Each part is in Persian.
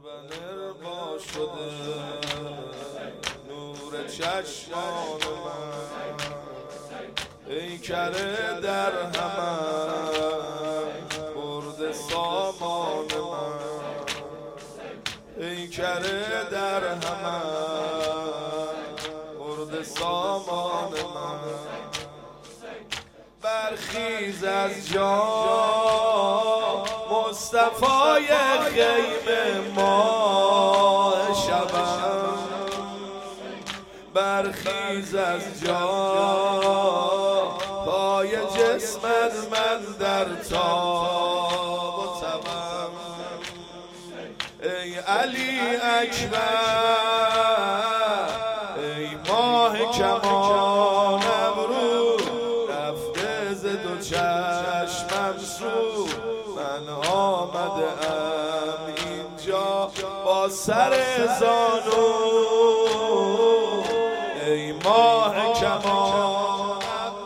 اربا شده نور چشمان من، ای کره در همه برد سامان من، ای کره در همه برد سامان من. برخیز از جا مصطفی خیمه ما شبم، برخیز از جا پای جسمت من در تاب و تبم. ای علی اکبر ای ماه کمان ابرو، رفته ز دو چشمم سو، من آمده ام اینجا با سر زانو. ای ماه کمان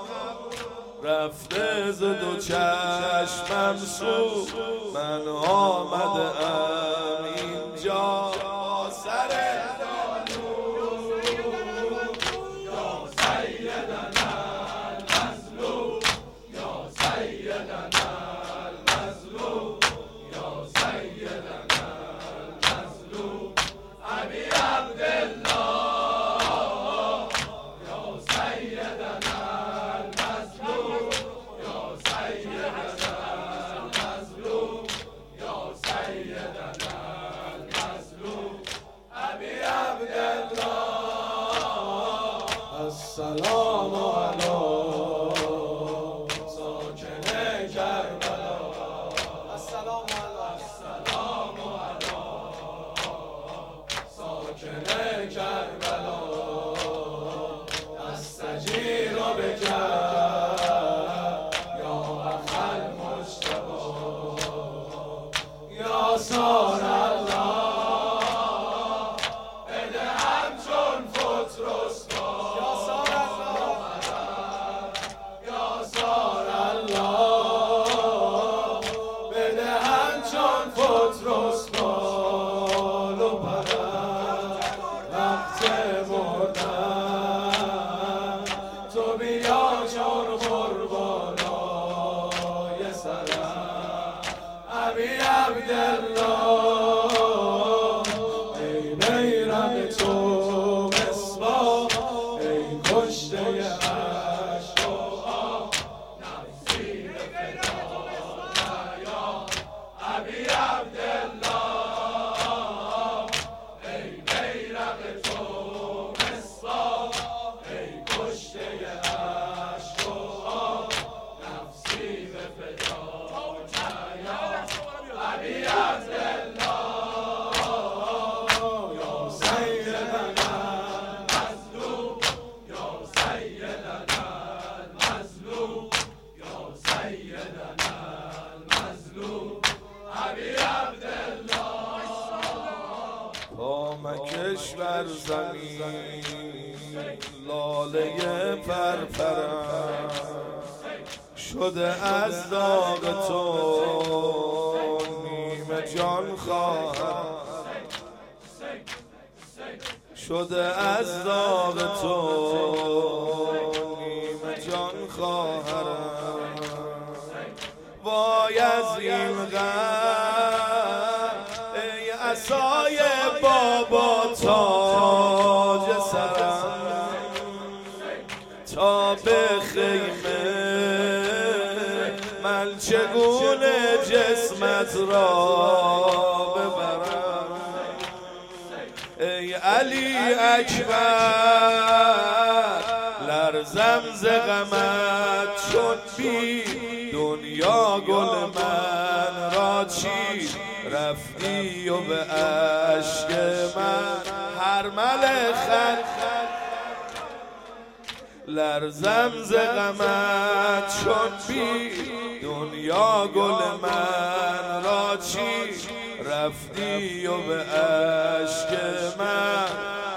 رفته ز دو چشمم سو، من آمده ام اینجا با سر زانو. یا سیدنا المظلوم، یا سیدنا المظلوم، یا سیدنا المظلوم ابی عبدالله، یا سیدنا المظلوم، یا سیدنا المظلوم، یا سیدنا المظلوم ابی عبدالله. السلام علی ساکن کربلا، السلام علی ساکن کربلا، استجیر بک یا اخ المجتبی، یا سار الله بده همچون فترس با، یا سار الله بده همچون فترس بال و پرم. وقت مردن تو بیا چون قربانای سرم ابی عبدالله. ای بیرق تو مصباح، ای کشته عشق و آه، نفسی به فدای یا ابی عبدالله. ای بیرق تو مصباح، ای کشته عشق و آه، نفسی به فدای یا ابی عبدالله. یا سیدنا المظلوم، یا سیدنا المظلوم، یا سیدنا المظلوم ابی عبدالله. پا مکش بر زمین لاله پرپرم، شده از داغ تو نیمه جان خواهم، شده از داغ تو نیمه جان خواهم. وای از این غم ای عصای بابا تاج سرم، تا به خیمه من چگونه جسمت را ببرم. ای علی اکبر لرزم ز غمت چون بی دنیا گل من را چی رفتی و به عشق من هر ملخت. لرزم ز غمت چون بی دنیا گل من را چی رفتی و به عشق من